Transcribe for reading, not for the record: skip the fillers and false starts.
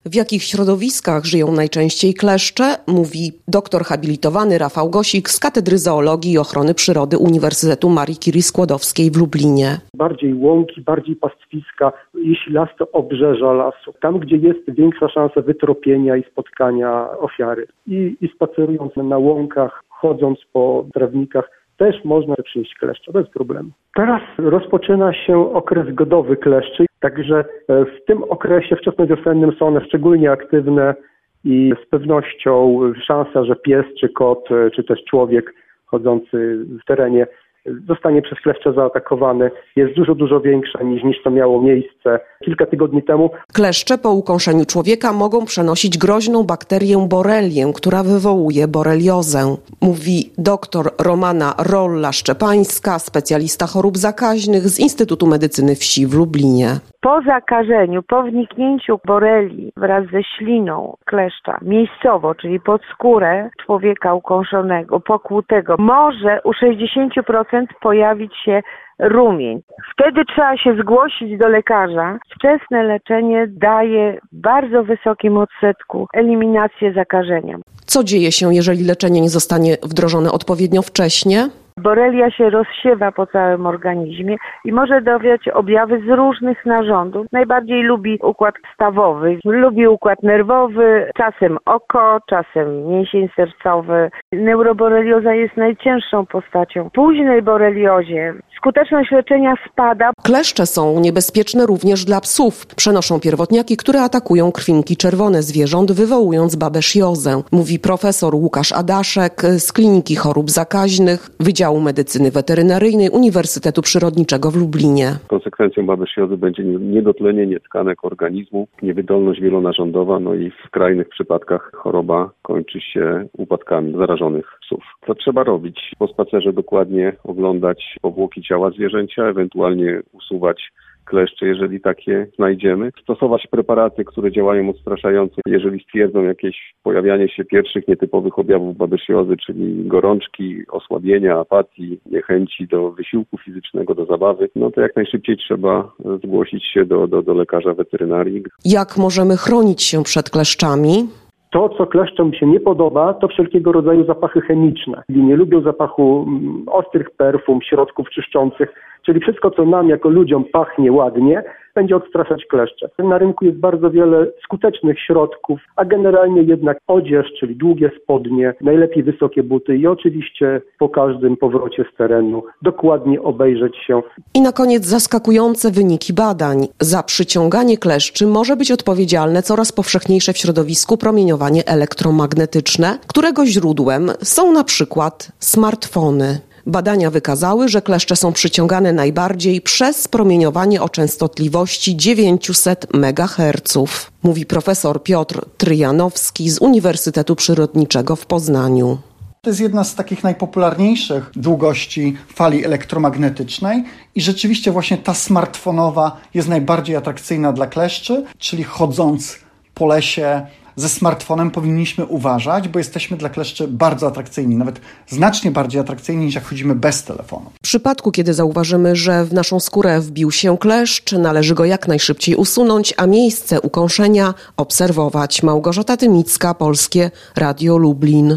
W jakich środowiskach żyją najczęściej kleszcze, mówi doktor habilitowany Rafał Gosik z Katedry Zoologii i Ochrony Przyrody Uniwersytetu Marii Curie Skłodowskiej w Lublinie. Bardziej łąki, bardziej pastwiska, jeśli las to obrzeża lasu. Tam, gdzie jest większa szansa wytropienia i spotkania ofiary. I spacerując na łąkach, chodząc po trawnikach, też można przynieść kleszcze bez problemu. Teraz rozpoczyna się okres godowy kleszczy, także w tym okresie wczesnowiosennym są one szczególnie aktywne i z pewnością szansa, że pies czy kot, czy też człowiek chodzący w terenie zostanie przez kleszcze zaatakowany, jest dużo większa niż to miało miejsce kilka tygodni temu. Kleszcze po ukąszeniu człowieka mogą przenosić groźną bakterię borelię, która wywołuje boreliozę. Mówi dr Romana Rolla-Szczepańska, specjalista chorób zakaźnych z Instytutu Medycyny Wsi w Lublinie. Po zakażeniu, po wniknięciu borelii wraz ze śliną kleszcza miejscowo, czyli pod skórę człowieka ukąszonego, pokłutego, może u 60% pojawić się rumień. Wtedy trzeba się zgłosić do lekarza. Wczesne leczenie daje w bardzo wysokim odsetku eliminację zakażenia. Co dzieje się, jeżeli leczenie nie zostanie wdrożone odpowiednio wcześnie? Borelia się rozsiewa po całym organizmie i może dawać objawy z różnych narządów. Najbardziej lubi układ stawowy, lubi układ nerwowy, czasem oko, czasem mięsień sercowy. Neuroborelioza jest najcięższą postacią. W późnej boreliozie skuteczność leczenia spada. Kleszcze są niebezpieczne również dla psów. Przenoszą pierwotniaki, które atakują krwinki czerwone zwierząt, wywołując babesiozę. Mówi profesor Łukasz Adaszek z Kliniki Chorób Zakaźnych, Wydziału Medycyny Weterynaryjnej Uniwersytetu Przyrodniczego w Lublinie. Konsekwencją babesiozy będzie niedotlenienie tkanek organizmu, niewydolność wielonarządowa, i w skrajnych przypadkach choroba kończy się upadkami zarażonych psów. Co trzeba robić? Po spacerze dokładnie oglądać powłoki ciała zwierzęcia, ewentualnie usuwać kleszcze, jeżeli takie znajdziemy. Stosować preparaty, które działają odstraszająco, jeżeli stwierdzą jakieś pojawianie się pierwszych nietypowych objawów babesiozy, czyli gorączki, osłabienia, apatii, niechęci do wysiłku fizycznego, do zabawy, to jak najszybciej trzeba zgłosić się do lekarza weterynarii. Jak możemy chronić się przed kleszczami? To, co kleszczom się nie podoba, to wszelkiego rodzaju zapachy chemiczne. Nie lubią zapachu ostrych perfum, środków czyszczących, czyli wszystko, co nam jako ludziom pachnie ładnie, będzie odstraszać kleszcze. Na rynku jest bardzo wiele skutecznych środków, a generalnie jednak odzież, czyli długie spodnie, najlepiej wysokie buty i oczywiście po każdym powrocie z terenu dokładnie obejrzeć się. I na koniec zaskakujące wyniki badań. Za przyciąganie kleszczy może być odpowiedzialne coraz powszechniejsze w środowisku promieniowanie elektromagnetyczne, którego źródłem są na przykład smartfony. Badania wykazały, że kleszcze są przyciągane najbardziej przez promieniowanie o częstotliwości 900 MHz, mówi profesor Piotr Tryjanowski z Uniwersytetu Przyrodniczego w Poznaniu. To jest jedna z takich najpopularniejszych długości fali elektromagnetycznej i rzeczywiście właśnie ta smartfonowa jest najbardziej atrakcyjna dla kleszczy, czyli chodząc po lesie ze smartfonem powinniśmy uważać, bo jesteśmy dla kleszczy bardzo atrakcyjni, nawet znacznie bardziej atrakcyjni niż jak chodzimy bez telefonu. W przypadku, kiedy zauważymy, że w naszą skórę wbił się kleszcz, należy go jak najszybciej usunąć, a miejsce ukąszenia obserwować. Małgorzata Tymicka, Polskie Radio Lublin.